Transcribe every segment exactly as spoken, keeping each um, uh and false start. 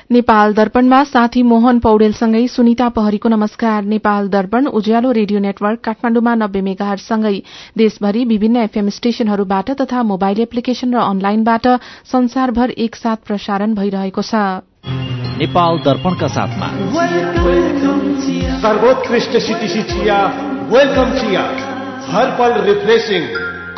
नेपाल दर्पणमा साथी मोहन पौडेलसँगै सुनिता पहरीको नमस्कार। नेपाल दर्पण उज्यालो रेडियो नेटवर्क काठमाडौँमा नब्बे मेगाहर्जसँगै देशभरि विभिन्न एफएम स्टेशनहरूबाट तथा मोबाइल एप्लिकेशन र अनलाइनबाट संसारभर एकसाथ प्रसारण भइरहेको छ। नेपाल दर्पणका साथमा सर्वोत्कृष्ट सिटिसी चिया, वेलकम चिया, हर पल रिफ्रेशिङ।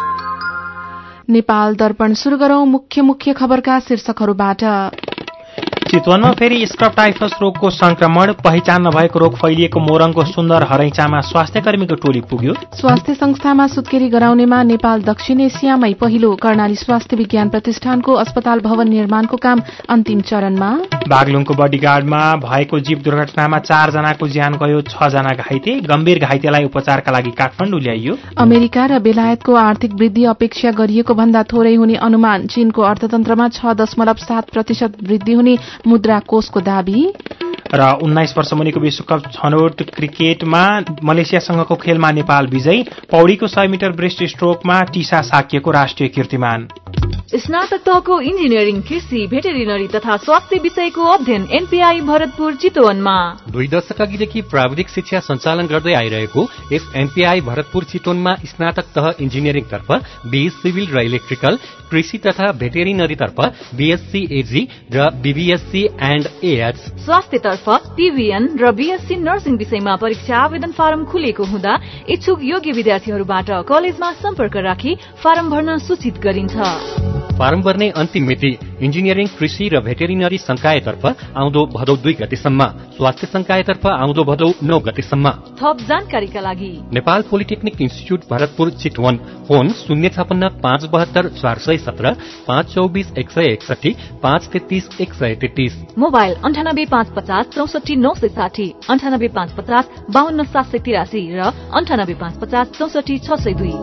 नेपाल दर्पण सुरु गरौं मुख्य मुख्य खबरका शीर्षकहरूबाट। चितवनमा फेरि स्क्रब टाइफस रोगको संक्रमण, पहिचान नभएको रोग फैलिएको मोरङको सुन्दर हरैचामा स्वास्थ्यकर्मीको टोली पुग्यो। स्वास्थ्य संस्थामा सुत्केरी गराउनेमा नेपाल दक्षिण एसियामै पहिलो। कर्णाली स्वास्थ्य विज्ञान प्रतिष्ठानको अस्पताल भवन निर्माणको काम अन्तिम चरणमा। बागलुङको बडीगार्डमा भएको जीव दुर्घटनामा चार जनाको ज्यान गयो, छ जना घाइते। गम्भीर घाइतेलाई उपचारका लागि काठमाडौँ ल्याइयो। अमेरिका र बेलायतको आर्थिक वृद्धि अपेक्षा गरिएको भन्दा थोरै हुने अनुमान। चीनको अर्थतन्त्रमा छ दशमलव सात प्रतिशत वृद्धि हुने मुद्रा कोषको दावी। र उन्नाइस वर्ष मुनिको विश्वकप छनौट क्रिकेटमा मलेसियासँगको खेलमा नेपाल विजयी। पौडीको सय मिटर ब्रेस्ट स्ट्रोकमा टिसा साकिएको राष्ट्रिय कीर्तिमान। स्नातक तहको इन्जिनियरिङ, कृषि, भेटेरिनरी तथा स्वास्थ्य विषयको अध्ययन एनपीआई भरतपुर चितवनमा। दुई दशक अघिदेखि प्राविधिक शिक्षा सञ्चालन गर्दै आइरहेको यस एनपीआई भरतपुर चितवनमा स्नातक तह इन्जिनियरिङ तर्फ बीएस सिभिल र इलेक्ट्रिकल, कृषि तथा भेटेरिनरी तर्फ बीएससी एजी र बीबीएससी एन्ड एएच, स्वास्थ्य तर्फ टिभीएन र बीएससी नर्सिङ विषयमा परीक्षा आवेदन फारम खुलेको हुँदा इच्छुक योग्य विद्यार्थीहरूबाट कलेजमा सम्पर्क राखी फारम भर्न सूचित गरिन्छ। फारम भर्ने अन्तिम मिति इन्जिनियरिङ, कृषि र भेटेरिनरी संकायतर्फ आउँदो भदौ दुई गतेसम्म, स्वास्थ्य संकायतर्फ आउँदो भदौ नौ गतेसम्म। थप जानकारीका लागि Nepal polytechnic institute Bharatpur Chitwan, phone शून्य छपन्न पाँच बहत्तर चार सय सत्र, पाँच चौबिस एक सय एकसठी, पाँच तेत्तीस एक सय तेत्तीस। मोबाइल अन्ठानब्बे पाँच पचास चौसठी नौ सय साठी, अन्ठानब्बे पाँच पचास बाहन्न सात सय तिरासी र अन्ठानब्बे पाँच पचास चौसठी छ सय दुई।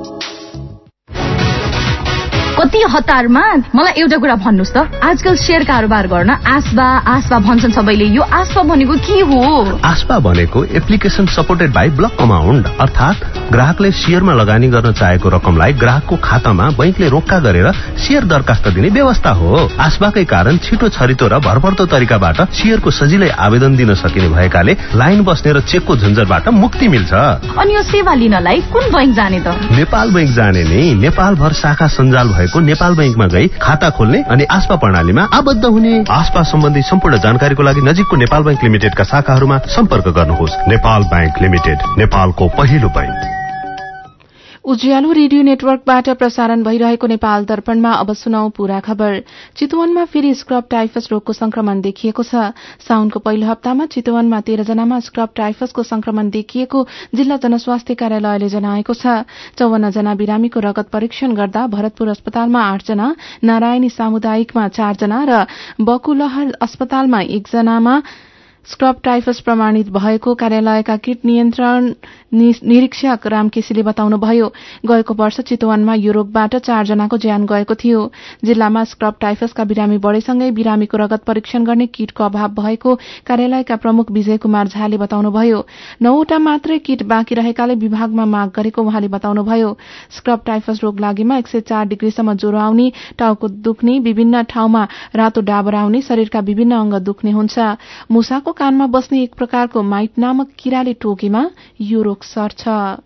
कति हतारमा। मलाई एउटा कुरा भन्नुहोस् त, आजकल शेयर कारोबार गर्न आस्बा आस्बा भन्छन् सबैले। यो आस्बा भनेको के हो? आस्बा भनेको application supported by block amount, अर्थात ग्राहकले शेयरमा लगानी गर्न चाहेको रकमलाई ग्राहकको खातामा बैंकले रोक्का गरेर शेयर दरखास्त दिने व्यवस्था हो। आस्बाकै कारण छिटो छरितो र भरपर्दो तरिकाबाट शेयरको सजिलै आवेदन दिन सकिने भएकाले लाइन बस्ने र चेकको झन्झटबाट मुक्ति मिल्छ। अनि यो सेवा लिनलाई कुन बैंक जाने त? नेपाल बैंक जाने नि। नेपाल भर शाखा सञ्जाल भएको नेपाल बैंकमा गई खाता खोल्ने अनि आस्पा प्रणालीमा आबद्ध हुने। आस्पा सम्बन्धी सम्पूर्ण जानकारीको लागि नजिकको नेपाल बैंक लिमिटेडका शाखाहरूमा सम्पर्क गर्नुहोस्। नेपाल बैंक लिमिटेड, नेपालको पहिलो बैंक। उज्यालो रेडियो नेटवर्कबाट प्रसारण भइरहेको नेपाल दर्पणमा अब सुनौ पूरा खबर। चितवनमा फेरि स्क्रब टाइफस रोगको संक्रमण देखिएको छ। साउनको पहिलो हप्तामा चितवनमा तेह्र जनामा स्क्रब टाइफसको संक्रमण देखिएको जिल्ला जनस्वास्थ्य कार्यालयले जनाएको छ। चौवन्न जना बिरामीको रगत परीक्षण गर्दा भरतपुर अस्पतालमा आठ जना, नारायणी सामुदायिकमा चार जना र बकुलहर अस्पतालमा एक जनामा स्क्रब टाइफस प्रमाणित भएको कार्यालयका कीट नियन्त्रण निरीक्षक राम केसीले बताउनुभयो। गएको वर्ष चितवनमा यो रोगबाट चार जनाको ज्यान गएको थियो। जिल्लामा स्क्रब टाइफसका बिरामी बढेसँगै बिरामीको रगत परीक्षण गर्ने किटको अभाव भएको कार्यालयका प्रमुख विजय कुमार झाले बताउनुभयो। नौवटा मात्रै किट बाँकी रहेकाले विभागमा माग गरेको उहाँले बताउनुभयो। स्क्रब टाइफस रोग लागेमा एक सय चार डिग्रीसम्म ज्वरो आउने, टाउको दुख्ने, विभिन्न ठाउँमा रातो डाबर आउने, शरीरका विभिन्न अंग दुख्ने हुन्छ। मुसाको कानमा बस्ने एक प्रकारको माइट नामक किराले टोकेमा यो रोग सर्छ।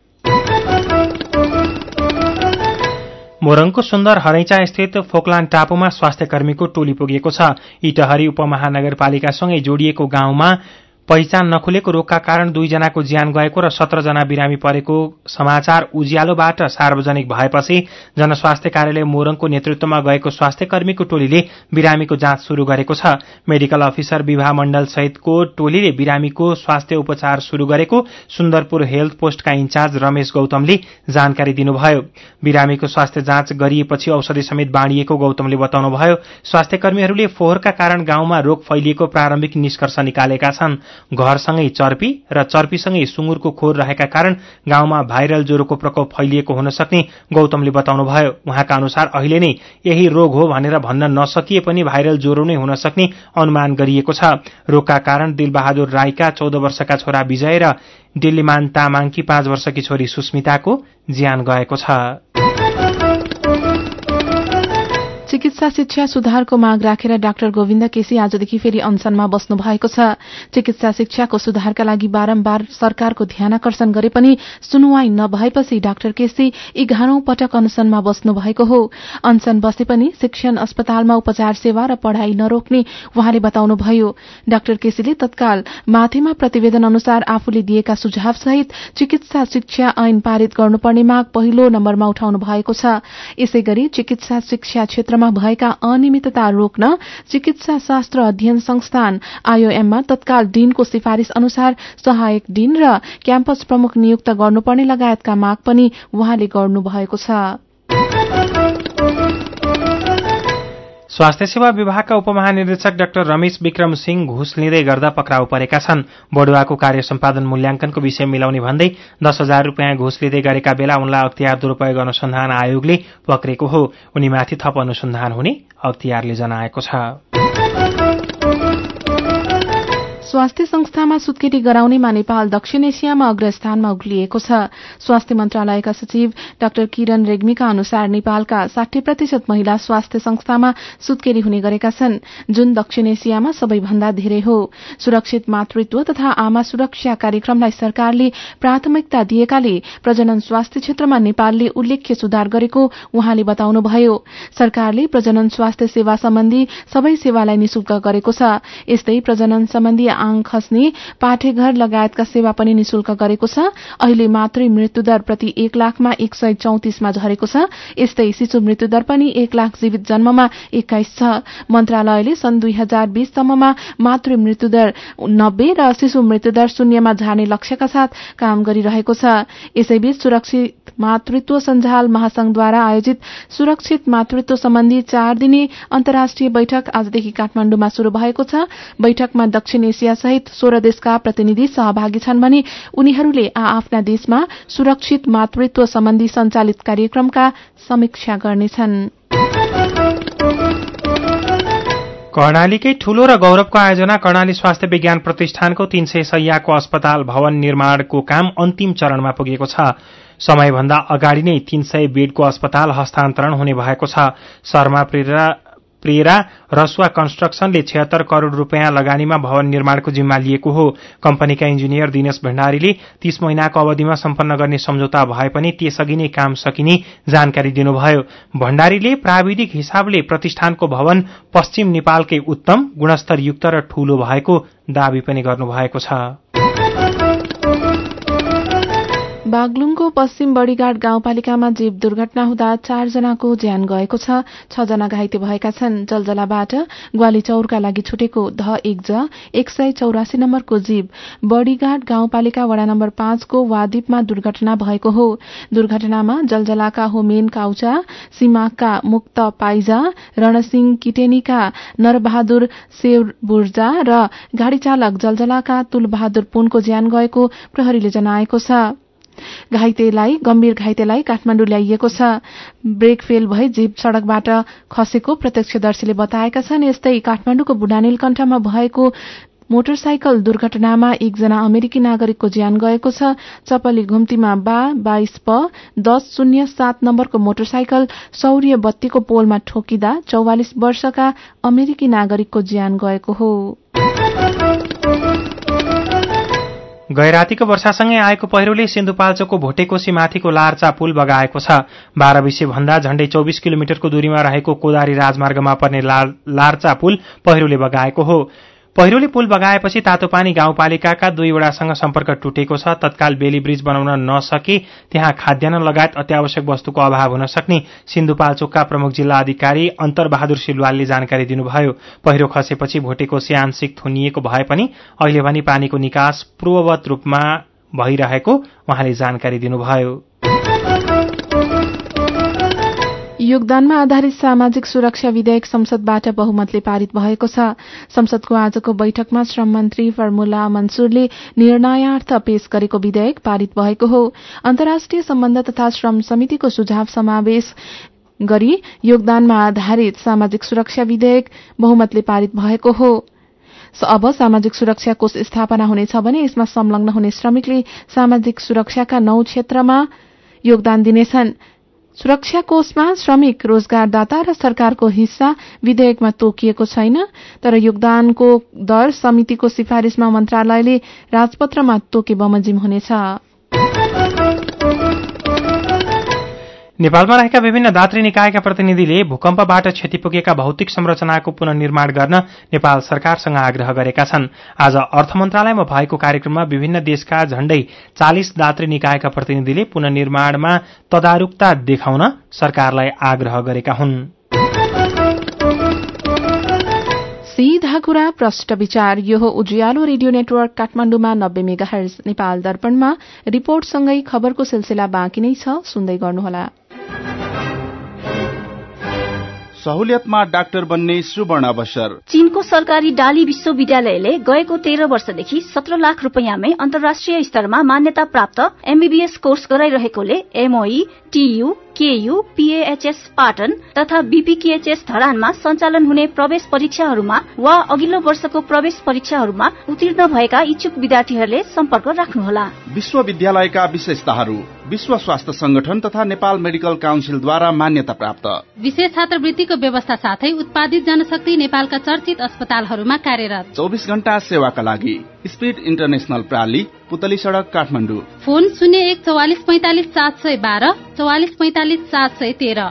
मोरङको सुन्दर हरैचा स्थित फोकलान टापुमा स्वास्थ्यकर्मीको टोली पुगेको छ। इटहरी उपमहानगरपालिकासँगै जोडिएको गाउँमा पहिचान नखुलेको रोगका कारण दुईजनाको ज्यान गएको र सत्र जना बिरामी परेको समाचार उज्यालोबाट सार्वजनिक भएपछि जनस्वास्थ्य कार्यालय मोरङको नेतृत्वमा गएको स्वास्थ्यकर्मीको टोलीले बिरामीको जाँच शुरू गरेको छ। मेडिकल अफिसर विभा मण्डल सहितको टोलीले बिरामीको स्वास्थ्य उपचार शुरू गरेको सुन्दरपुर हेल्थ पोस्टका इन्चार्ज रमेश गौतमले जानकारी दिनुभयो। बिरामीको स्वास्थ्य जाँच गरिएपछि औषधि समेत बाँडिएको गौतमले बताउनुभयो। स्वास्थ्यकर्मीहरूले फोहोरका कारण गाउँमा रोग फैलिएको प्रारम्भिक निष्कर्ष निकालेका छन्। घरसँगै चर्पी र चर्पीसँगै सुँगुरको खोर रहेका कारण गाउँमा भाइरल ज्वरोको प्रकोप फैलिएको हुन सक्ने गौतमले बताउनुभयो। उहाँका अनुसार अहिले नै यही रोग हो भनेर भन्न नसकिए पनि भाइरल ज्वरो नै हुन सक्ने अनुमान गरिएको छ। रोगका कारण दिलबहादुर राईका चौध वर्षका छोरा विजय र डिल्लीमान तामाङकी पाँच वर्षकी छोरी सुस्मिताको ज्यान गएको छ। चिकित्सा शिक्षा सुधारको माग राखेर डाक्टर गोविन्द केसी आजदेखि फेरि अनसनमा बस्नु भएको छ। चिकित्सा शिक्षाको सुधारका लागि बारम्बार सरकारको ध्यानाकर्षण गरे पनि सुनवाई नभएपछि डाक्टर केसी एघारौं पटक अनसनमा बस्नु भएको हो। अनसन बसे पनि शिक्षण अस्पतालमा उपचार सेवा र पढ़ाई नरोक्ने उहाँले बताउनुभयो। डाक्टर केसीले तत्काल माथिमा प्रतिवेदन अनुसार आफूले दिएका सुझाव सहित चिकित्सा शिक्षा ऐन पारित गर्नुपर्ने माग पहिलो नम्बरमा उठाउनु भएको छ। यसैगरी चिकित्सा शिक्षा क्षेत्रमा भएका अनियमितता रोक्न चिकित्सा शास्त्र अध्ययन संस्थान आईओएममा तत्काल डीनको सिफारिश अनुसार सहायक डीन र क्याम्पस प्रमुख नियुक्त गर्नुपर्ने लगायतका माग पनि उहाँले गर्नुभएको छ। स्वास्थ्य सेवा विभागका उपमहानिर्देशक डाक्टर रमेश विक्रम सिंह घुस लिँदै गर्दा पक्राउ परेका छन्। बढुवाको कार्य सम्पादन मूल्याङ्कनको विषय मिलाउने भन्दै दस हजार रूपियाँ घुस लिँदै गरेका बेला उनलाई अख्तियार दुरूपयोग अनुसन्धान आयोगले पक्रेको हो। उनीमाथि थप अनुसन्धान हुने अख्तियारले जनाएको छ। स्वास्थ्य संस्थामा सुत्केरी गराउनेमा नेपाल दक्षिण एसियामा अग्रस्थानमा उक्लिएको छ। स्वास्थ्य मन्त्रालयका सचिव डाक्टर किरण रेग्मीका अनुसार नेपालका साठी प्रतिशत महिला स्वास्थ्य संस्थामा सुत्केरी हुने गरेका छन्, जुन दक्षिण एसियामा सबैभन्दा धेरै हो। सुरक्षित मातृत्व तथा आमा सुरक्षा कार्यक्रमलाई सरकारले प्राथमिकता दिएकाले प्रजनन स्वास्थ्य क्षेत्रमा नेपालले उल्लेख्य सुधार गरेको उहाँले बताउनुभयो। सरकारले प्रजनन स्वास्थ्य सेवा सम्बन्धी सबै सेवालाई निशुल्क गरेको छ। यस्तै प्रजनन सम्बन्धी आङ खस्ने पाठेघर लगायतका सेवा पनि निशुल्क गरेको छ। अहिले मातृ मृत्युदर प्रति एक लाखमा एक सय चौतिसमा झरेको छ। यस्तै शिशु मृत्युदर पनि एक लाख जीवित जन्ममा एक्काइस छ। मन्त्रालयले सन् दुई हजार बीस सम्ममा मातृ मृत्युदर नब्बे र शिशु मृत्युदर शून्यमा झार्ने लक्ष्यका साथ काम गरिरहेको छ। यसैबीच सुरक्षित मातृत्व सञ्जाल महासंघद्वारा आयोजित सुरक्षित मातृत्व सम्बन्धी चार दिने अन्तर्राष्ट्रिय बैठक आजदेखि काठमाण्डुमा शुरू भएको छ। बैठकमा दक्षिण एसिया सहित सोह्र देशका प्रतिनिधि सहभागी छन् भने उनीहरूले आआफ्ना देशमा सुरक्षित मातृत्व सम्बन्धी सञ्चालित कार्यक्रमका समीक्षा गर्नेछन्। कर्णालीकै ठूलो र गौरवको आयोजना कर्णाली स्वास्थ्य विज्ञान प्रतिष्ठानको तीन सय शैय्याको अस्पताल भवन निर्माणको काम अन्तिम चरणमा पुगेको छ। समयभन्दा अगाडि नै तीन सय बेडको अस्पताल हस्तान्तरण हुने भएको छ। शर्मा प्रेरा प्रेरा रसुवा कन्स्ट्रक्सनले छिहत्तर करोड़ रूपियाँ लगानीमा भवन निर्माणको जिम्मा लिएको हो। कम्पनीका इन्जिनियर दिनेश भण्डारीले तीस महिनाको अवधिमा सम्पन्न गर्ने सम्झौता भए पनि त्यसअघि नै काम सकिने जानकारी दिनुभयो। भण्डारीले प्राविधिक हिसाबले प्रतिष्ठानको भवन पश्चिम नेपालकै उत्तम गुणस्तरयुक्त र ठूलो भएको दावी पनि गर्नुभएको छ। बागलुङको पश्चिम बडीघाट गाउँपालिकामा जीव दुर्घटना हुँदा चारजनाको ज्यान गएको छ। छजना घाइते भएका छन्। जलजलाबाट ग्वालीचौरका लागि छुटेको ध एक ज एक सय चौरासी नम्बरको जीव बडीघाट गाउँपालिका वडा नम्बर पाँचको वादिपमा दुर्घटना भएको हो। दुर्घटनामा जलजलाका होमेन काउचा, सीमाका मुक्त पाइजा, रणसिंह किटेनीका नरबहादुर सेवबुर्जा र गाड़ी चालक जलजलाका तुलबहादुर पुनको ज्यान गएको प्रहरीले जनाएको छ। घाइतेलाई गम्भीर घाइतेलाई काठमाडौँ ल्याइएको छ। ब्रेक फेल भई जीप सड़कबाट खसेको प्रत्यक्षदर्शीले बताएका छन्। यस्तै काठमाडौँको बुढानीलकण्ठमा भएको मोटरसाइकल दुर्घटनामा एकजना अमेरिकी नागरिकको ज्यान गएको छ। चपली घुम्तीमा बा बाइस प दस शून्य सात नम्बरको मोटरसाइकल सौर्य बत्तीको पोलमा ठोकिँदा चौवालिस वर्षका अमेरिकी नागरिकको ज्यान गएको हो। गैरातीको वर्षासँगै आएको पहिरोले सिन्धुपाल्चोकको भोटेकोशी माथिको लार्चा पुल बगाएको छ। बाह्र विषय भन्दा झण्डै चौबिस किलोमिटरको दूरीमा रहेको कोदारी राजमार्गमा पर्ने लार्चा पुल पहिरोले बगाएको हो। पहिरोले पुल बगाएपछि तातोपानी गाउँपालिकाका दुईवटासँग सम्पर्क टुटेको छ। तत्काल बेली ब्रिज बनाउन नसके त्यहाँ खाद्यान्न लगायत अत्यावश्यक वस्तुको अभाव हुन सक्ने सिन्धुपाल्चोकका प्रमुख जिल्ला अधिकारी अन्तरबहादुर सिलवालले जानकारी दिनुभयो। पहिरो खसेपछि भोटेकोशी आंशिक थुनिएको भए पनि अहिले पनि पानीको निकास पूर्ववत रूपमा भइरहेको उहाँले जानकारी दिनुभयो। योगदानमा आधारित सामाजिक सुरक्षा विधेयक संसदबाट बहुमतले पारित भएको छ। संसदको आजको बैठकमा श्रम मन्त्री फर्मुला मन्सुरले निर्णयार्थ पेश गरेको विधेयक पारित भएको हो। अन्तर्राष्ट्रिय सम्बन्ध तथा श्रम समितिको सुझाव समावेश गरी योगदानमा आधारित सामाजिक सुरक्षा विधेयक बहुमतले पारित भएको हो। अब सामाजिक सुरक्षा कोष स्थापना हुनेछ भने यसमा संलग्न हुने श्रमिकले सामाजिक सुरक्षाका नौ क्षेत्रमा योगदान दिनेछन्। सुरक्षा कोषमा श्रमिक रोजगारदाता र सरकारको हिस्सा विधेयकमा तोकिएको छैन, तर योगदानको दर समितिको सिफारिशमा मन्त्रालयले राजपत्रमा तोके बमोजिम हुनेछ। नेपालमा रहेका विभिन्न दात्री निकायका प्रतिनिधिले भूकम्पबाट क्षति पुगेका भौतिक संरचनाको पुनर्निर्माण गर्न नेपाल सरकारसँग आग्रह गरेका छन्। आज अर्थ मन्त्रालयमा भएको कार्यक्रममा विभिन्न देशका झण्डै चालिस दात्री निकायका प्रतिनिधिले पुनर्निर्माणमा तदारुकता देखाउन सरकारलाई आग्रह गरेका हुन्। सीधा कुरा प्रष्ट विचार। यो हो उज्यालो रेडियो नेटवर्क काठमाडौँमा नब्बे मेगाहर्ज, नेपाल दर्पणमा रिपोर्टसँगै खबरको सिलसिला बाँकी नै छ, सुन्दै गर्नुहोला। सहुलियतमा डाक्टर बन्ने सुवर्ण अवसर। चीनको सरकारी डाली विश्वविद्यालयले गएको तेह्र वर्षदेखि सत्र लाख रुपियाँमै अन्तर्राष्ट्रिय स्तरमा मान्यता प्राप्त एमबीबीएस कोर्स गराइरहेकोले MOE, TU, KU, PAHS Patan तथा बीपीकेएचएस धरानमा सञ्चालन हुने प्रवेश परीक्षाहरूमा वा अघिल्लो वर्षको प्रवेश परीक्षाहरूमा उत्तीर्ण भएका इच्छुक विद्यार्थीहरूले सम्पर्क राख्नुहोला। विश्वविद्यालयका विशेषताहरू: विश्व स्वास्थ्य संगठन तथा नेपाल मेडिकल काउन्सिलद्वारा मान्यता प्राप्त, विशेष छात्रवृत्तिको व्यवस्था साथै उत्पादित जनशक्ति नेपालका चर्चित अस्पतालहरूमा कार्यरत, चौबिस घण्टा सेवाका लागि स्पीड इन्टरनेशनल प्राली, पुतली सड़क काठमाडौँ। फोन शून्य एक चौवालिस पैंतालिस सात सय बाह्र, चौवालिस पैंतालिस सात सय तेह्र।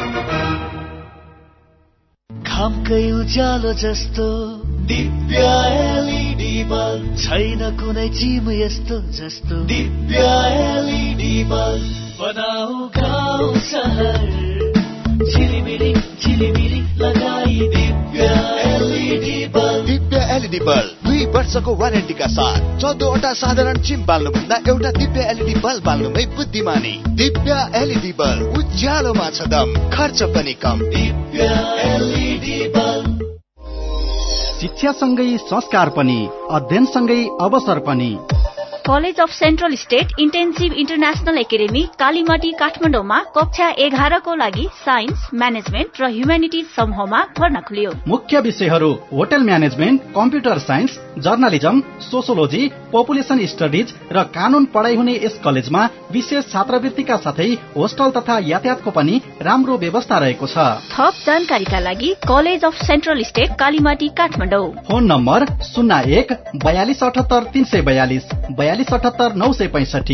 घामकै उज्यालो जस्तो दिव्य एलईडी बल्ब छैन कुनै चिम यस्तो जस्तो दिव्य एलईडी बल्ब बनाऊ गाउँ सहर झिलिमिली झिलिमिली लगाई Divya LED bulb. Divya LED bulb दुई वर्षको वारेन्टीका साथ चौधवटा साधारण चिम बाल्नुभन्दा एउटा दिव्य एलईडी बल्ब बाल्नुमै बुद्धिमानी। दिव्य एलईडी बल्ब उज्यालोमा छ दम, खर्च पनि कम। दिव्य एलईडी बल्ब। शिक्षासँगै संस्कार पनि, अध्ययनसँगै अवसर पनि। College of central state intensive international academy Kalimati काठमाडौँमा कक्षा एघारको लागि साइन्स, म्यानेजमेन्ट र ह्युम्यानिटिज समूहमा भर्ना खुल्यो। मुख्य विषयहरू hotel management, computer science, journalism, sociology, population studies र कानून पढाइ हुने यस कलेजमा विशेष छात्रवृत्तिका साथै होस्टल तथा यातायातको पनि राम्रो व्यवस्था रहेको छ। थप जानकारीका लागि college of central state Kalimati Kathmandu. Phone number शून्य एक बयालिस अठहत्तर तीन सय बयालिस, बयालिस अठहत्तर नौ सय पैंसठी।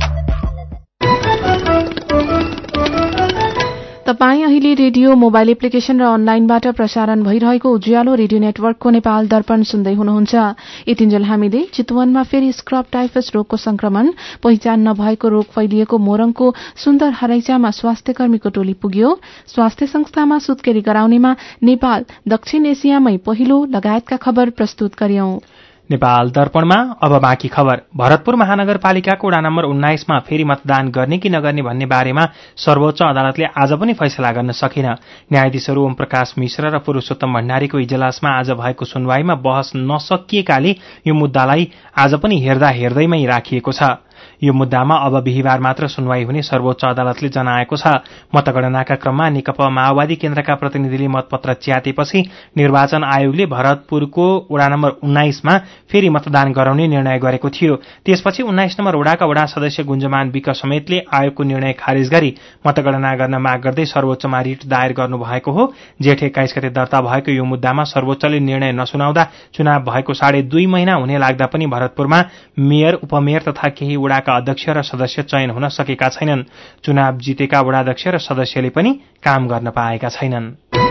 तपाई अहिले रेडियो, मोबाइल एप्लिकेशन र अनलाइनबाट प्रसारण भइरहेको उज्यालो रेडियो नेटवर्कको नेपाल दर्पण सुन्दै हुनुहुन्छ। यतिन्जेल हामीले चितवनमा फेरि स्क्रब टाइफस रोगको संक्रमण, पहिचान नभएको रोग फैलिएको मोरङको सुन्दर हराइचामा स्वास्थ्य कर्मीको टोली पुग्यो, स्वास्थ्य संस्थामा सुत्केरी गराउनेमा नेपाल दक्षिण एसियामै पहिलो लगायतका खबर प्रस्तुत गर्यौं। नेपाल दर्पणमा अब बाँकी खबर। भरतपुर महानगरपालिकाको वडा नम्बर उन्नाइसमा फेरि मतदान गर्ने कि नगर्ने भन्ने बारेमा सर्वोच्च अदालतले आज पनि फैसला गर्न सकेन। न्यायाधीशहरू ओम प्रकाश मिश्र र पुरूषोत्तम भण्डारीको इजलासमा आज भएको सुनवाईमा बहस नसकिएकाले यो मुद्दालाई आज पनि हेर्दा हेर्दैमै राखिएको छ। यो मुद्दामा अब बिहिबार मात्र सुनवाई हुने सर्वोच्च अदालतले जनाएको छ। मतगणनाका क्रममा नेकपा माओवादी केन्द्रका प्रतिनिधिले मतपत्र च्यातेपछि निर्वाचन आयोगले भरतपुरको वडा नम्बर उन्नाइसमा फेरि मतदान गराउने निर्णय गरेको थियो। त्यसपछि उन्नाइस नम्बर वडाका वडा सदस्य गुञ्जमान विक समेतले आयोगको निर्णय खारेज गरी मतगणना गर्न माग गर्दै सर्वोच्चमा रिट दायर गर्नुभएको हो। जेठ एक्काइस गते दर्ता भएको यो मुद्दामा सर्वोच्चले निर्णय नसुनाउँदा चुनाव भएको साढे दुई महिना हुने लाग्दा पनि भरतपुरमा मेयर, उपमेयर तथा केही वडाका अध्यक्ष र सदस्य चयन हुन सकेका छैनन्। चुनाव जितेका वडाध्यक्ष र सदस्यले पनि काम गर्न पाएका छैनन्।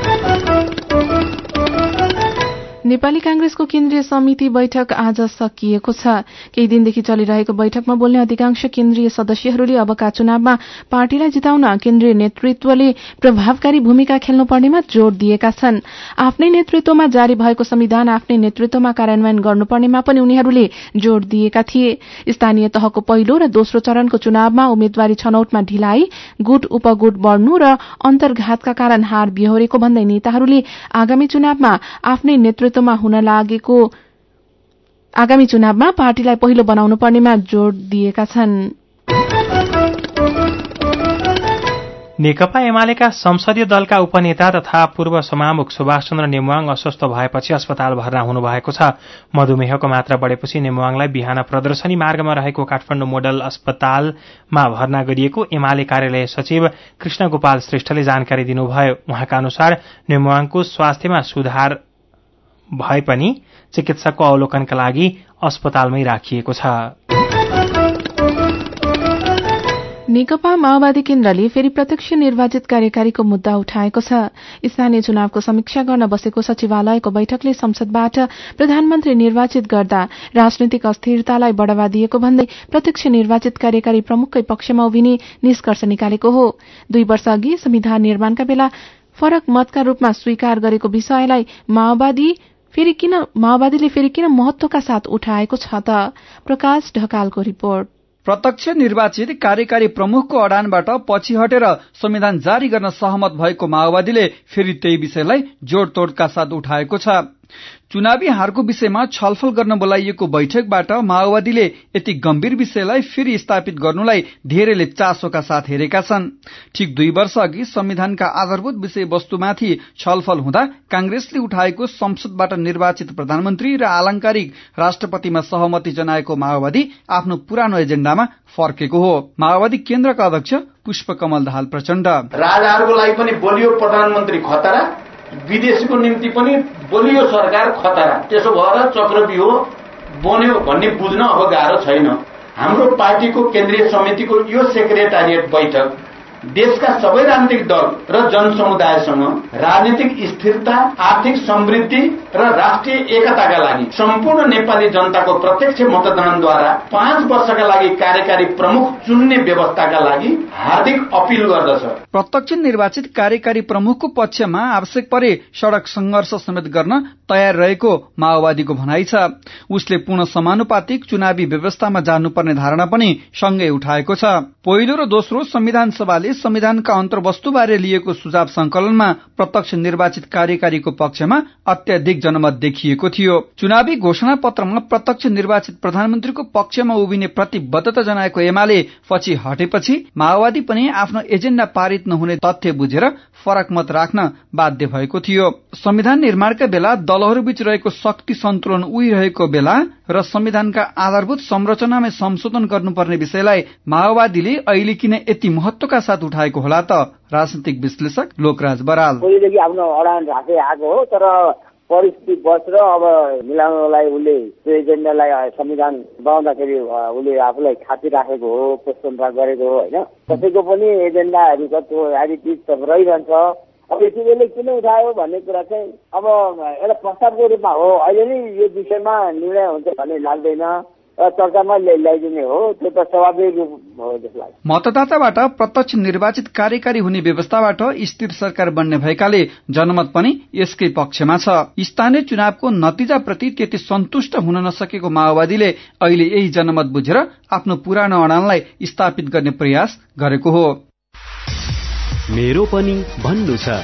नेपाली कांग्रेसको केन्द्रीय समिति बैठक आज सकिएको छ। केही दिनदेखि चलिरहेको बैठकमा बोल्ने अधिकांश केन्द्रीय सदस्यहरूले अबका चुनावमा पार्टीलाई जिताउन केन्द्रीय नेतृत्वले प्रभावकारी भूमिका खेल्नुपर्नेमा जोड़ दिएका छन्। आफ्नै नेतृत्वमा जारी भएको संविधान आफ्नै नेतृत्वमा कार्यान्वयन गर्नुपर्नेमा पनि उनीहरूले जोड़ दिएका थिए। स्थानीय तहको पहिलो र दोस्रो चरणको चुनावमा उम्मेद्वारी छनौटमा ढिलाइ, गुट उपगुट बढ़नु र अन्तर्घातका कारण हार बिहोरेको भन्दै नेताहरूले आगामी चुनावमा आफ्नै नेतृत्व हुन लागेको आगामी चुनावमा पार्टीलाई पहिलो बनाउनु पर्नेमा जोड़ दिएका छन्। नेकपा एमालेका संसदीय दलका उपनेता तथा पूर्व सभामुख सुभाष चन्द्र नेमुवाङ अस्वस्थ भएपछि अस्पताल भर्ना हुनुभएको छ। मधुमेहको मात्रा बढेपछि नेमुवाङलाई बिहान प्रदर्शनी मार्गमा रहेको काठमाडौँ मोडल अस्पतालमा भर्ना गरिएको एमाले कार्यालय सचिव कृष्ण गोपाल श्रेष्ठले जानकारी दिनुभयो। उहाँका अनुसार नेमुवाङको स्वास्थ्यमा सुधार भए पनि चिकित्सकको अवलोकनका लागि अस्पतालमै राखिएको छ। नेकपा माओवादी केन्द्रले फेरि प्रत्यक्ष निर्वाचित कार्यकारीको मुद्दा उठाएको छ। स्थानीय चुनावको समीक्षा गर्न बसेको सचिवालयको बैठकले संसदबाट प्रधानमन्त्री निर्वाचित गर्दा राजनैतिक अस्थिरतालाई बढ़ावा दिएको भन्दै प्रत्यक्ष निर्वाचित कार्यकारी प्रमुखकै पक्षमा उभिने निष्कर्ष निकालेको हो। दुई वर्ष अघि संविधान निर्माणका बेला फरक मतका रूपमा स्वीकार गरेको विषयलाई माओवादी फेरि किन माओवादीले फेरि किन महत्वका साथ उठाएको छ त? प्रकाश ढकालको रिपोर्ट। प्रत्यक्ष निर्वाचित कार्यकारी प्रमुखको अडानबाट पछि हटेर संविधान जारी गर्न सहमत भएको माओवादीले फेरि त्यही विषयलाई जोड़तोड़का साथ उठाएको छ। चुनावी हारको विषयमा छलफल गर्न बोलाइएको बैठकबाट माओवादीले यति गम्भीर विषयलाई फेरि स्थापित गर्नुलाई धेरैले चासोका साथ हेरेका छन्। ठीक दुई वर्ष अघि संविधानका आधारभूत विषयवस्तुमाथि छलफल हुँदा कांग्रेसले उठाएको संसदबाट निर्वाचित प्रधानमन्त्री र आलंकारिक राष्ट्रपतिमा सहमति जनाएको माओवादी आफ्नो पुरानो एजेण्डामा फर्केको हो। माओवादी केन्द्रका अध्यक्ष पुष्पकमल दाहाल प्रचण्ड राजाहरूको लागि पनि बलियो प्रधानमन्त्री खतरा, विदेशीको निम्ति पनि बलियो सरकार खतरा, त्यसो भएर चक्रव्यूह बन्यो भन्ने बुझ्न अब गाह्रो छैन। हाम्रो पार्टीको केन्द्रीय समितिको यो सेक्रेटारिएट बैठक देशका सबै राजनीतिक दल र जनसमुदायसँग राजनीतिक स्थिरता, आर्थिक समृद्धि र राष्ट्रिय एकताका लागि सम्पूर्ण नेपाली जनताको प्रत्यक्ष मतदानद्वारा पाँच वर्षका लागि कार्यकारी प्रमुख चुन्ने व्यवस्थाका लागि हार्दिक अपील गर्दछ। प्रत्यक्ष निर्वाचित कार्यकारी प्रमुखको पक्षमा आवश्यक परे सड़क संघर्ष समेत गर्न तयार रहेको माओवादीको भनाइ छ। उसले पूर्ण समानुपातिक चुनावी व्यवस्थामा जानुपर्ने धारणा पनि सँगै उठाएको छ। पहिलो र दोस्रो संविधान सभाले संविधानका अन्तर्वस्तुबारे लिएको सुझाव संकलनमा प्रत्यक्ष निर्वाचित कार्यकारीको पक्षमा अत्याधिक जनमत देखिएको थियो। चुनावी घोषणा पत्रमा प्रत्यक्ष निर्वाचित प्रधानमन्त्रीको पक्षमा उभिने प्रतिबद्धता जनाएको एमाले पछि हटेपछि माओवादी पनि आफ्नो एजेण्डा पारित नहुने तथ्य बुझेर फरक मत राख्न बाध्य भएको थियो। संविधान निर्माणका बेला दलहरूबीच रहेको शक्ति सन्तुलन उहिरहेको बेला र संविधानका आधारभूत संरचनामा संशोधन गर्नुपर्ने विषयलाई माओवादीले अहिले किन यति महत्वका साथ उठाएको होला त? राजनीतिक विश्लेषक लोकराज बराल पहिलेदेखि आफ्नो अडान राख्दै आएको हो, तर परिस्थिति बसेर अब मिलाउनलाई उसले त्यो एजेन्डालाई संविधान बनाउँदाखेरि उसले आफूलाई खाती राखेको हो, पोषण गरेको हो होइन। कसैको पनि एजेन्डाहरू कस्तो एडिटिभ सब रहिरहन्छ। अब यति बेला किन उठायो भन्ने कुरा चाहिँ अब एउटा प्रस्तावको रूपमा हो। अहिले नै यो विषयमा निर्णय हुन्छ भन्ने लाग्दैन, चर्चामा ल्याइदिने हो, त्यो त स्वाभाविक रूप हो। त्यसलाई मतदाताबाट प्रत्यक्ष निर्वाचित कार्यकारी हुने व्यवस्थाबाट स्थिर सरकार बन्ने भएकाले जनमत पनि यसकै पक्षमा छ। स्थानीय चुनावको नतिजाप्रति त्यति सन्तुष्ट हुन नसकेको माओवादीले अहिले यही जनमत बुझेर आफ्नो पुरानो अडानलाई स्थापित गर्ने प्रयास गरेको हो। मेरो पनि भन्नु छ।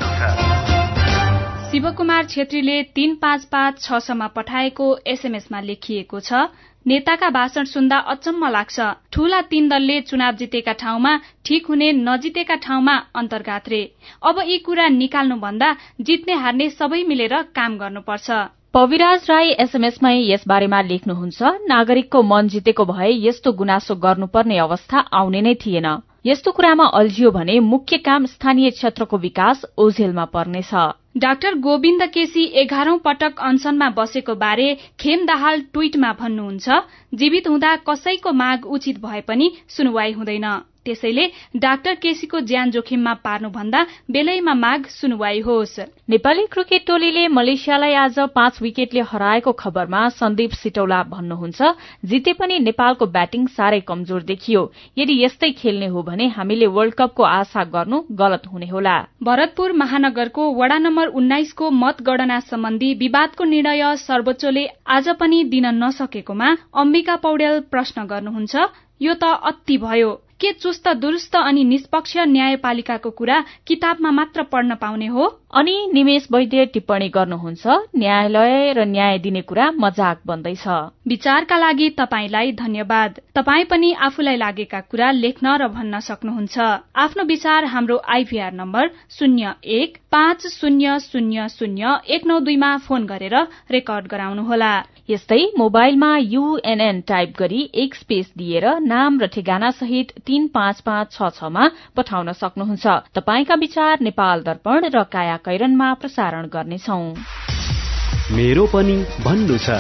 शिवकुमार छेत्रीले तीन पाँच पाँच छ समा पठाएको एसएमएसमा लेखिएको छ, नेताका भाषण सुन्दा अचम्म लाग्छ। ठूला तीन दलले चुनाव जितेका ठाउँमा ठीक हुने, नजितेका ठाउँमा अन्तर्घात रे। अब यी कुरा निकाल्नुभन्दा जित्ने हार्ने सबै मिलेर काम गर्नुपर्छ। पविराज राई एसएमएसमै यस बारेमा लेख्नुहुन्छ, नागरिकको मन जितेको भए यस्तो गुनासो गर्नुपर्ने अवस्था आउने नै थिएन। यस्तो कुरामा अल्झियो भने मुख्य काम स्थानीय क्षेत्रको विकास ओझेलमा पर्नेछ। डाक्टर गोविन्द केसी एघारौं पटक अनसनमा बसेको बारे खेम दाहाल ट्वीटमा भन्नुहुन्छ, जीवित हुँदा कसैको माग उचित भए पनि सुनवाई हुँदैन। त्यसैले डाक्टर केसीको ज्यान जोखिममा पार्नुभन्दा बेलैमा माग सुनवाई होस्। नेपाली क्रिकेट टोलीले मलेसियालाई आज पाँच विकेटले हराएको खबरमा सन्दीप सिटौला भन्नुहुन्छ, जिते पनि नेपालको ब्याटिङ साह्रै कमजोर देखियो। यदि यस्तै खेल्ने हो भने हामीले वर्ल्ड कपको आशा गर्नु गलत हुने होला। भरतपुर महानगरको वडा नम्बर उन्नाइसको मतगणना सम्बन्धी विवादको निर्णय सर्वोच्चले आज पनि दिन नसकेकोमा अम्बिका पौडेल प्रश्न गर्नुहुन्छ, यो त अति भयो। के चुस्त दुरुस्त अनि निष्पक्ष न्यायपालिकाको कुरा किताबमा मात्र पढ्न पाउने हो? अनि निमेश वैद्य टिप्पणी गर्नुहुन्छ, न्यायालय र न्याय दिने कुरा मजाक बन्दैछ। विचारका लागि तपाईलाई धन्यवाद। तपाई पनि आफूलाई लागेका कुरा लेख्न र भन्न सक्नुहुन्छ। आफ्नो विचार हाम्रो आइभीआर नम्बर शून्य एक पाँच शून्य शून्य शून्य एक नौ दुईमा फोन गरेर रेकर्ड गराउनुहोला। यस्तै मोबाइलमा यूएनएन टाइप गरी एक स्पेस दिएर नाम र ठेगाना सहित तीन पाँच पाँच छ छमा पठाउन सक्नुहुन्छ। तपाईका विचार नेपाल दर्पण र काया कैरनमा प्रसारण गर्नेछौ। मेरो पनि भन्नु छ।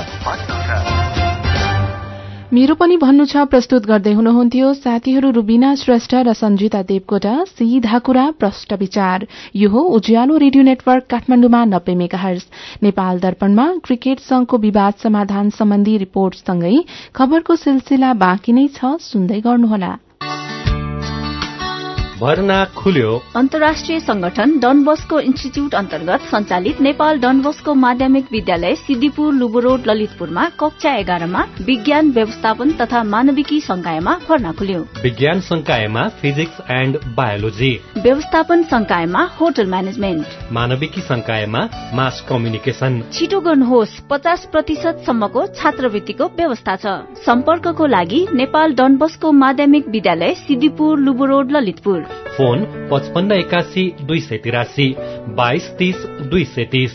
मेरो पनि भन्नु छ प्रस्तुत गर्दै हुनुहुन्थ्यो साथीहरू रुबिना श्रेष्ठ र सञ्जिता देवकोटा। सीधा कुरा प्रष्ट विचार। यो हो उज्यालो रेडियो नेटवर्क काठमाडौँमा नब्बे मेगाहर्ज। नेपाल दर्पणमा क्रिकेट संघको विवाद समाधान सम्बन्धी रिपोर्टसँगै खबरको सिलसिला बाँकी नै छ, सुन्दै गर्नुहोला। भर्ना खुल्यो। अन्तर्राष्ट्रिय संगठन डन बस्को इन्स्टिच्यूट अन्तर्गत संचालित नेपाल डन बस्को माध्यमिक विद्यालय सिद्धिपुर लुबो रोड ललितपुरमा कक्षा एघारमा विज्ञान व्यवस्थापन तथा मानविकी संकायमा भर्ना खुल्यो। विज्ञान संकायमा फिजिक्स एण्ड बायोलोजी, व्यवस्थापन संकायमा होटल म्यानेजमेन्ट, मानविकी संकायमा मास कम्युनिकेशन। छिटो गर्नुहोस्, पचास प्रतिशत सम्मको छात्रवृत्तिको व्यवस्था छ। सम्पर्कको लागि नेपाल डन बस्को माध्यमिक विद्यालय सिद्धिपुर लुबो रोड ललितपुर। फोन पचपन्न एकासी दुई सय तिरासी बाइस तीस दुई सय तीस।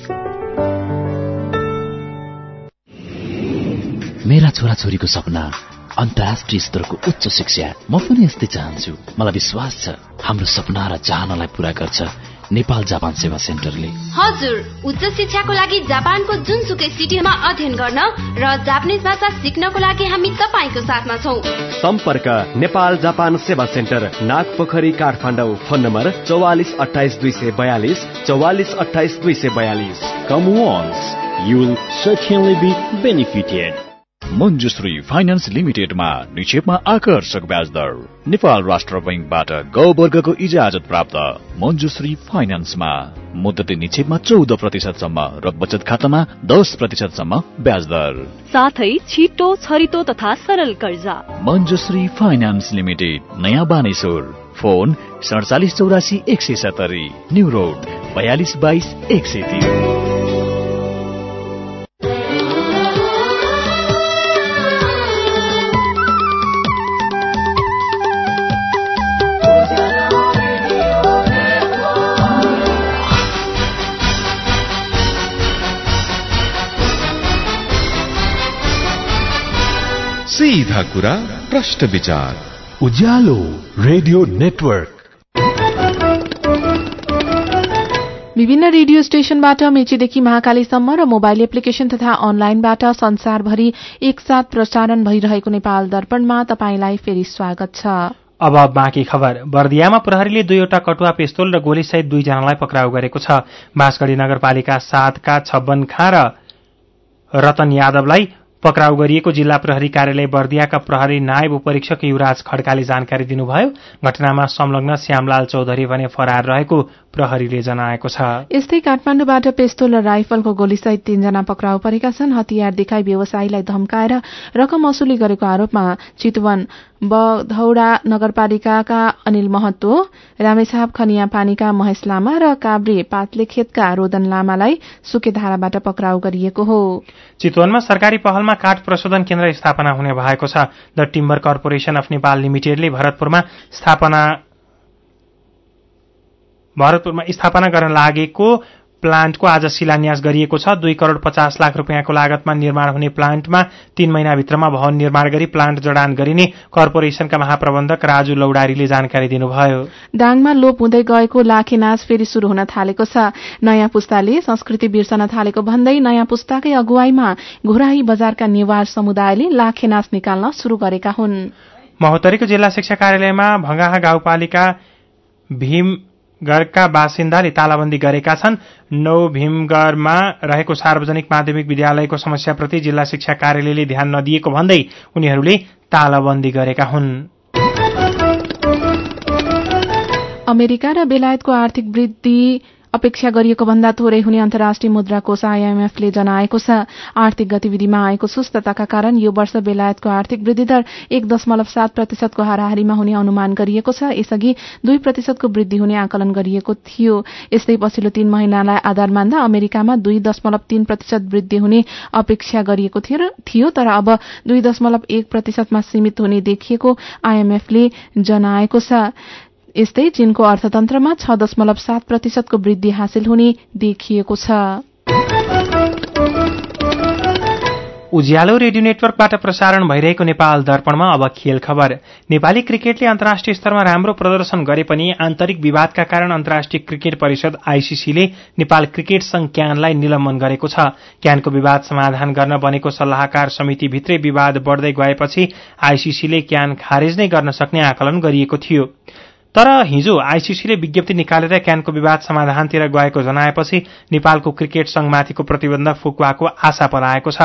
मेरा छोराछोरीको सपना अन्तर्राष्ट्रिय स्तरको उच्च शिक्षा। म पनि यस्तै चाहन्छु। मलाई विश्वास छ हाम्रो सपना र चाहनालाई पूरा गर्छ नेपाल जापान सेवा सेन्टरले। हजुर, उच्च शिक्षाको लागि जापानको जुनसुकै सिटीमा अध्ययन गर्न र जापानिज भाषा सिक्नको लागि हामी तपाईको साथमा छौं। सम्पर्क Nepal Japan Sewa center, Nagpokhari, Kathmandu. Phone number चौवालिस अठाइस दुई सय बयालिस चौवालिस अठाइस दुई सय बयालिस। Come once, you will certainly be benefited. Manjushree finance लिमिटेडमा निक्षेपमा आकर्षक ब्याज दर। नेपाल राष्ट्र बैंकबाट ग वर्गको इजाजत प्राप्त। मञ्जुश्री फाइनान्समा मुद्दती निक्षेपमा चौध प्रतिशतसम्म र बचत खातामा दस प्रतिशतसम्म ब्याज दर, साथै छिटो छरितो तथा सरल कर्जा। मञ्जुश्री फाइनान्स लिमिटेड, नयाँ बानेश्वर। फोन सडचालिस चौरासी एक सय सत्तरी, न्यू रोड बयालिस बाइस एक सय तीन। सीधा कुरा प्रश्न विचार। Ujyaalo radio network. विभिन्न रेडियो स्टेशनबाट मेचीदेखि महाकालीसम्म र मोबाइल एप्लिकेशन तथा अनलाइनबाट संसारभरि एकसाथ प्रसारण भइरहेको नेपाल दर्पणमा तपाईंलाई फेरि स्वागत छ। अब बाँकी खबर। बर्दियामा प्रहरीले दुईवटा कटुवा पिस्तोल र गोलीसहित दुईजनालाई पक्राउ गरेको छ। बाँसगढी नगरपालिका सातका छब्बन खाँ र रतन यादवलाई पक्राउ गरिएको जिल्ला प्रहरी कार्यालय बर्दियाका प्रहरी नायब उपरीक्षक युवराज खड्काले जानकारी दिनुभयो। घटनामा संलग्न श्यामलाल चौधरी भने फरार रहेको प्रहरीले जनाएको छ। यस्तै काठमाडौँबाट पिस्तोल र राइफलको गोलीसहित तीनजना पक्राउ परेका छन्। हतियार देखाई व्यवसायीलाई धम्काएर रकम असुली गरेको आरोपमा चितवन बधौडा नगरपालिकाका अनिल महतो, रामेछाप खनिया पानीका महेश लामा र काभ्रे पातलेखेतका रोदन लामालाई सुकेधाराबाट पक्राउ गरिएको हो। चितवनमा सरकारी पहलमा काठ प्रशोधन केन्द्र स्थापना हुने भएको छ। The timber corporation of Nepal लिमिटेडले भरतपुरमा स्थापना भरतपुरमा स्थापना गर्न लागेको प्लान्टको आज शिलान्यास गरिएको छ। दुई करोड़ पचास लाख रुपियाँको लागतमा निर्माण हुने प्लान्टमा तीन महिनाभित्रमा भवन निर्माण गरी प्लान्ट जडान गरिने कर्पोरेशनका महाप्रबन्धक राजु लौडारीले जानकारी दिनुभयो। दाङमा लोप हुँदै गएको लाखे नाच फेरि शुरू हुन थालेको छ। नयाँ पुस्ताले संस्कृति बिर्सन थालेको भन्दै नयाँ पुस्ताकै अगुवाईमा घोराही बजारका नेवार समुदायले लाखे नाच निकाल्न शुरू गरेका हुन्। महोत्तरीको जिल्ला शिक्षा कार्यालयमा भंगाहा गाउँपालिका भीम गढका बासिन्दाले तालाबन्दी गरेका छन्। नौ भीमगढ़मा रहेको सार्वजनिक माध्यमिक विद्यालयको समस्याप्रति जिल्ला शिक्षा कार्यालयले ध्यान नदिएको भन्दै उनीहरूले तालाबन्दी गरेका हुन्। अमेरिका र बेलायतको आर्थिक वृद्धि अपेक्षा गरिएको भन्दा थोरै हुने अन्तर्राष्ट्रिय मुद्रा कोष आईएमएफले जनाएको छ। आर्थिक गतिविधिमा आएको सुस्तताका कारण यो वर्ष बेलायतको आर्थिक वृद्धि दर एक दशमलव सात प्रतिशतको हाराहारीमा हुने अनुमान गरिएको छ। यसअघि दुई प्रतिशतको वृद्धि हुने आकलन गरिएको थियो। यस्तै पछिल्लो तीन महिनालाई आधार मान्दा अमेरिकामा दुई दशमलव तीन प्रतिशत वृद्धि हुने अपेक्षा गरिएको थियो, तर अब दुई दशमलव एक प्रतिशतमा सीमित हुने देखिएको आईएमएफले जनाएको छ। यस्तै चीनको अर्थतन्त्रमा छ दशमलव सात प्रतिशतको वृद्धि हासिल हुने देखिएको छ। उज्यालो रेडियो नेटवर्कबाट प्रसारण भइरहेको नेपाल दर्पणमा अब खेल खबर। नेपाली क्रिकेटले अन्तर्राष्ट्रिय स्तरमा राम्रो प्रदर्शन गरे पनि आन्तरिक विवादका कारण अन्तर्राष्ट्रिय क्रिकेट परिषद आईसीसीले नेपाल क्रिकेट संघ क्यानलाई निलम्बन गरेको छ। क्यानको विवाद समाधान गर्न बनेको सल्लाहकार समितिभित्रै विवाद बढ्दै गएपछि आईसीसीले क्यान खारेज नै गर्न सक्ने आकलन गरिएको थियो। तर हिजो आईसीसीले विज्ञप्ति निकालेर क्यानको विवाद समाधानतिर गएको जनाएपछि नेपालको क्रिकेट संघमाथिको प्रतिबन्ध फुकुवाको आशा पलाएको छ।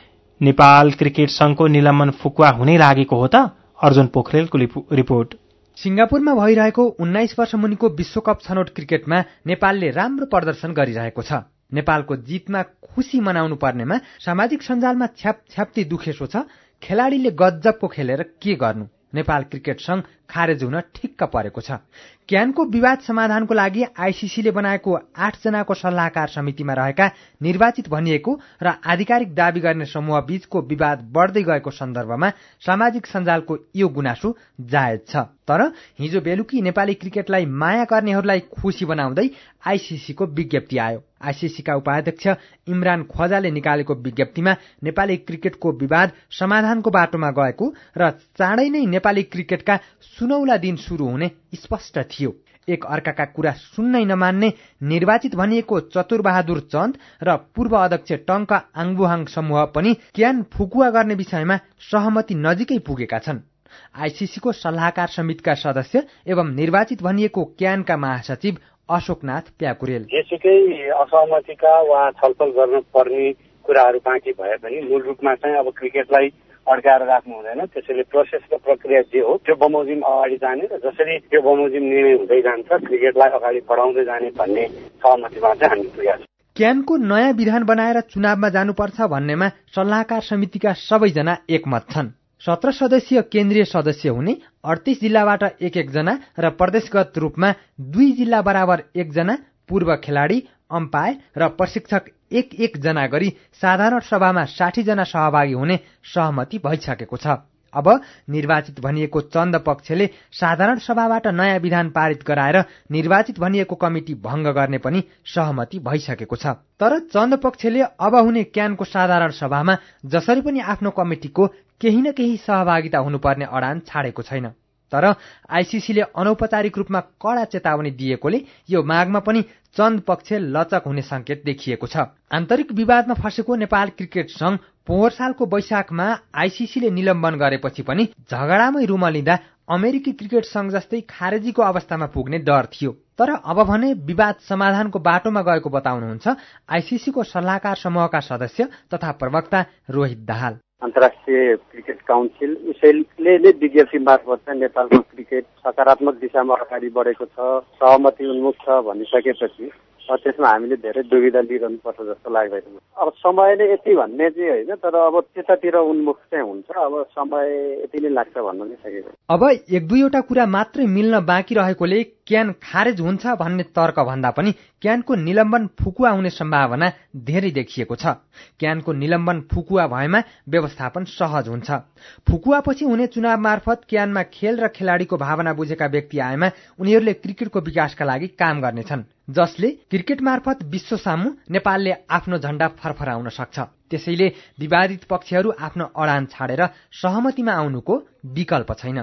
नेपाल क्रिकेट संघको निलम्बन फुकुवा हुनै लागेको हो त? अर्जुन पोखरेलको रिपोर्ट। सिंगापुरमा भइरहेको उन्नाइस वर्ष मुनिको विश्वकप छनौट क्रिकेटमा नेपालले राम्रो प्रदर्शन गरिरहेको छ। नेपालको जितमा खुशी मनाउनु पर्नेमा सामाजिक सञ्जालमा छ्याप छ्याप्ती दुखेसो छ। खेलाडीले गजबको खेलेर के गर्नु? नेपाल क्रिकेट संघ खारेज हुन ठिक्क परेको छ। क्यानको विवाद समाधानको लागि आईसीसीले बनाएको आठ जनाको सल्लाहकार समितिमा रहेका निर्वाचित भनिएको र आधिकारिक दावी गर्ने समूह बीचको विवाद बढ्दै गएको सन्दर्भमा सामाजिक सञ्जालको यो गुनासो जायज छ। तर हिजो बेलुकी नेपाली क्रिकेटलाई माया गर्नेहरूलाई खुशी बनाउँदै आईसीसीको विज्ञप्ति आयो। आईसीसीका उपाध्यक्ष इमरान ख्वाजाले निकालेको विज्ञप्तिमा नेपाली क्रिकेटको विवाद समाधानको बाटोमा गएको र चाँडै नै नेपाली क्रिकेटका सुनौला दिन शुरू हुने स्पष्ट थियो। एक अर्काका कुरा सुन्नै नमान्ने निर्वाचित भनिएको चतुरबहादुर चन्द र पूर्व अध्यक्ष टंक आङबुहाङ समूह पनि क्यान फुकुवा गर्ने विषयमा सहमति नजिकै पुगेका छन्। आईसीसीको सल्लाहकार समितिका सदस्य एवं निर्वाचित भनिएको क्यानका महासचिव अशोकनाथ प्याकुरेल, जेसुकै असहमतिका वा छलफल गर्न पर्ने कुराहरू बाँकी भए पनि मूल रूपमा चाहिँ अब क्रिकेटलाई अड्काएर राख्नु हुँदैन। त्यसैले प्रोसेस र प्रक्रिया जे हो त्यो बमोजिम अगाडि जाने र जसरी त्यो बमोजिम निर्णय हुँदै जान्छ क्रिकेटलाई अगाडि बढाउँदै जाने भन्ने सहमतिमा चाहिँ हामी पुगेका छौँ। क्यानको नयाँ विधान बनाएर चुनावमा जानुपर्छ भन्नेमा सल्लाहकार समितिका सबैजना एकमत छन्। सत्र सदस्यीय केन्द्रीय सदस्य हुने अडतीस जिल्लाबाट एक एकजना र प्रदेशगत रूपमा दुई जिल्ला बराबर एकजना, पूर्व खेलाडी, अम्पायर र प्रशिक्षक एक एक जना गरी साधारण सभामा साठी जना सहभागी हुने सहमति भइसकेको छ। अब निर्वाचित भनिएको चन्द पक्षले साधारण सभाबाट नयाँ विधान पारित गराएर निर्वाचित भनिएको कमिटी भंग गर्ने पनि सहमति भइसकेको छ। तर चन्द पक्षले अब हुने क्यानको साधारण सभामा जसरी पनि आफ्नो कमिटीको केही न केही सहभागिता हुनुपर्ने अडान छाडेको छैन। तर आईसीसीले अनौपचारिक रूपमा कड़ा चेतावनी दिएकोले यो मागमा पनि चन्द पक्ष लचक हुने संकेत देखिएको छ। आन्तरिक विवादमा फँसेको नेपाल क्रिकेट संघ पोहोर सालको वैशाखमा आईसीसीले निलम्बन गरेपछि पनि झगडामै रुमलिँदा अमेरिकी क्रिकेट संघ जस्तै खारेजीको अवस्थामा पुग्ने डर थियो। तर अब भने विवाद समाधानको बाटोमा गएको बताउनुहुन्छ आईसीसीको सल्लाहकार समूहका सदस्य तथा प्रवक्ता रोहित दाहाल। अन्तर्राष्ट्रिय क्रिकेट काउन्सिल उसैले नै विज्ञप्ति मार्फत चाहिँ नेपालको क्रिकेट सकारात्मक दिशामा अगाडि बढेको छ, सहमति उन्मुख छ भनिसकेपछि त्यसमा हामीले धेरै दुविधा लिइरहनुपर्छ जस्तो लाग्दैन। अब समय नै यति भन्ने चाहिँ होइन, तर अब त्यतातिर उन्मुख चाहिँ हुन्छ। अब समय यति नै लाग्छ भन्न नै सकेको। अब एक दुईवटा कुरा मात्रै मिल्न बाँकी रहेकोले क्यान खारेज हुन्छ भन्ने तर्क भन्दा पनि क्यानको निलम्बन फुकुवा हुने सम्भावना धेरै देखिएको छ। क्यानको निलम्बन फुकुवा भएमा व्यवस्थापन सहज हुन्छ। फुकुवापछि हुने चुनाव मार्फत क्यानमा खेल र खेलाडीको भावना बुझेका व्यक्ति आएमा उनीहरूले क्रिकेटको विकासका लागि काम गर्नेछन्, जसले क्रिकेट मार्फत विश्व सामु नेपालले आफ्नो झण्डा फरफराउन सक्छ। त्यसैले विवादित पक्षहरू आफ्नो अडान छाडेर सहमतिमा आउनुको विकल्प छैन।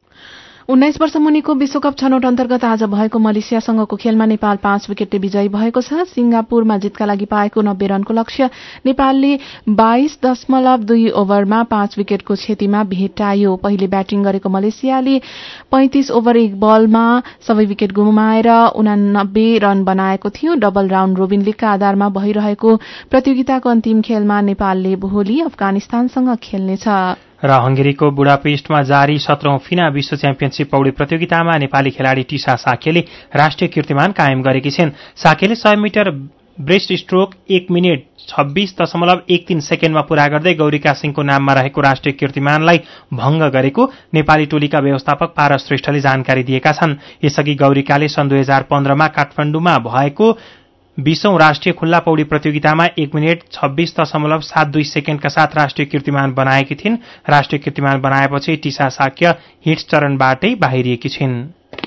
उन्नाइस वर्ष मुनिको विश्वकप छनौट अन्तर्गत आज भएको मलेसियासँगको खेलमा नेपाल पाँच विकेटले विजयी भएको छ। सिंगापुरमा जितका लागि पाएको नब्बे रनको लक्ष्य नेपालले बाइस दशमलव दुई ओभरमा पाँच विकेटको क्षतिमा भेटायो। पहिले ब्याटिङ गरेको मलेसियाले पैंतिस ओभर एक बलमा सबै विकेट गुमाएर उनानब्बे रन बनाएको थियो। डबल राउण्ड रोबिन लीगका आधारमा भइरहेको प्रतियोगिताको अन्तिम खेलमा नेपालले भोलि अफगानिस्तानसँग खेल्नेछ। र हंगेरीको बुडापेस्टमा जारी सत्रौं फिना विश्व च्याम्पियनशीप पौडी प्रतियोगितामा नेपाली खेलाड़ी टिसा साक्यले राष्ट्रिय कीर्तिमान कायम गरेकी छिन्। साक्यले सय मिटर ब्रेस्ट स्ट्रोक एक मिनट छब्बीस दशमलव एक तीन सेकेण्डमा पूरा गर्दै गौरीका सिंहको नाममा रहेको राष्ट्रिय कीर्तिमानलाई भंग गरेको नेपाली टोलीका व्यवस्थापक पारस श्रेष्ठले जानकारी दिएका छन्। यसअघि गौरीकाले सन् दुई हजार पन्ध्रमा काठमाडौँमा भएको बीसौं राष्ट्रिय खुल्ला पौडी प्रतियोगितामा एक मिनट छब्बीस दशमलव सात दुई सेकेण्डका साथ राष्ट्रिय कीर्तिमान बनाएकी थिइन्। राष्ट्रिय कीर्तिमान बनाएपछि टिसा साक्य हिट्स चरणबाटै बाहिरिएकी छिन्।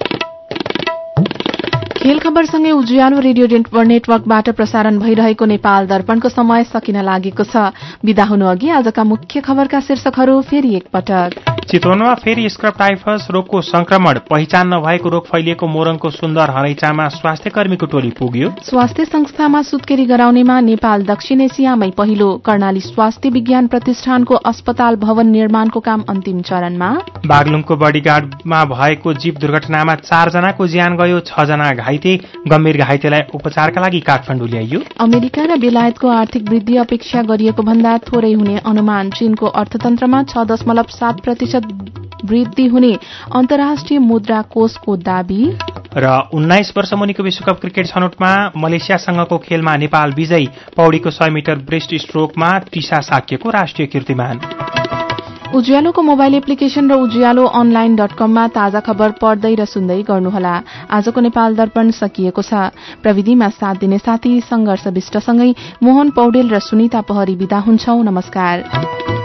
खेल खबरसँगै उज्यालो रेडियो नेटवर्कबाट प्रसारण भइरहेको नेपाल दर्पणको समय सकिन लागेको छ। विदा हुनु अघि आजका मुख्य खबरका शीर्षकहरू फेरि एकपटक। चितवनमा फेरि स्क्रब टाइफस रोगको संक्रमण, पहिचान नभएको रोग फैलिएको मोरङको सुन्दर हरैचामा स्वास्थ्य कर्मीको टोली पुग्यो। स्वास्थ्य संस्थामा सुत्केरी गराउनेमा नेपाल दक्षिण एसियामै पहिलो। कर्णाली स्वास्थ्य विज्ञान प्रतिष्ठानको अस्पताल भवन निर्माणको काम अन्तिम चरणमा। बागलुङको बडीगार्डमा भएको जीप दुर्घटनामा चारजनाको ज्यान गयो, छ जना घाइते। गम्भीर घाइतेलाई उपचारका लागि काठमाडौँ ल्याइयो। अमेरिका र बेलायतको आर्थिक वृद्धि अपेक्षा गरिएको भन्दा थोरै हुने अनुमान। चीनको अर्थतन्त्रमा छ दशमलव सात प्रतिशत वृद्धि हुने अन्तर्राष्ट्रिय मुद्रा कोषको दावी। र उन्नाइस वर्ष मुनिको विश्वकप क्रिकेट छनौटमा मलेसियासँगको खेलमा नेपाल विजयी। पौडीको सय मिटर ब्रेस्ट स्ट्रोकमा टिसा साक्यको राष्ट्रिय कीर्तिमान। उज्यालोको मोबाइल एप्लिकेशन र उज्यालो अनलाइन डट कममा ताजा खबर पढ्दै र सुन्दै गर्नुहोला। आजको नेपाल दर्पण सकिएको छ। प्रविधिमा साथ दिने साथी संघर्ष विष्टसँगै मोहन पौडेल र सुनिता पहरी विदा हुन्छौ। नमस्कार।